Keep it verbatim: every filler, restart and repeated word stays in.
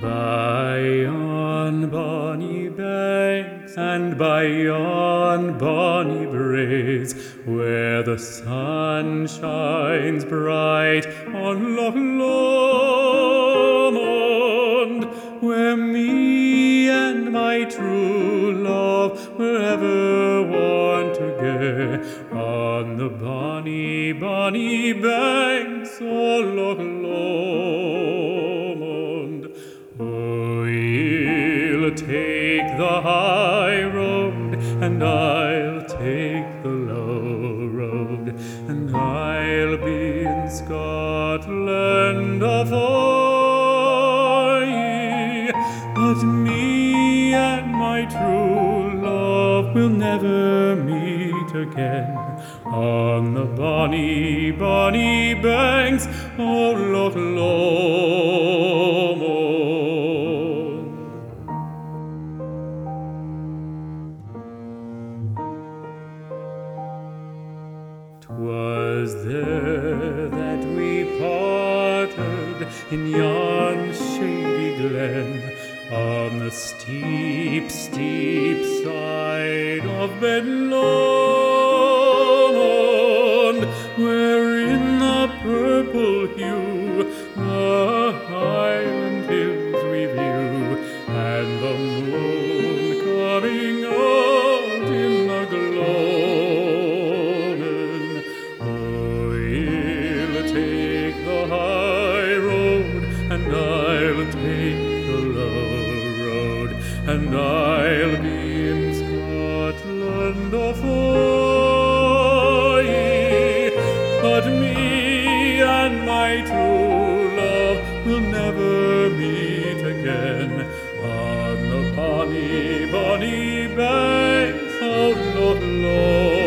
By yon bonny banks and by yon bonny braes, where the sun shines bright on Loch Lomond, where me and my true love were ever wont to gae, on the bonny, bonny banks o' Loch Lomond. Oh, ye'll take the high road, and I'll take the low road, and I'll be in Scotland afore ye, but me and my true love will never meet again on the bonny, bonny banks o' Loch Lomond. 'Twas there that we parted in yon shady glen, on the steep, steep side of Ben Lomond, where in the purple hue the Highland hills we view, and the moon coming out in the gloaming. Oh, ye'll take the high road, and I'll take the low road, and I'll be in Scotland afore ye, but me and my true love will never meet again on the bonny, bonny banks of Loch Lomond.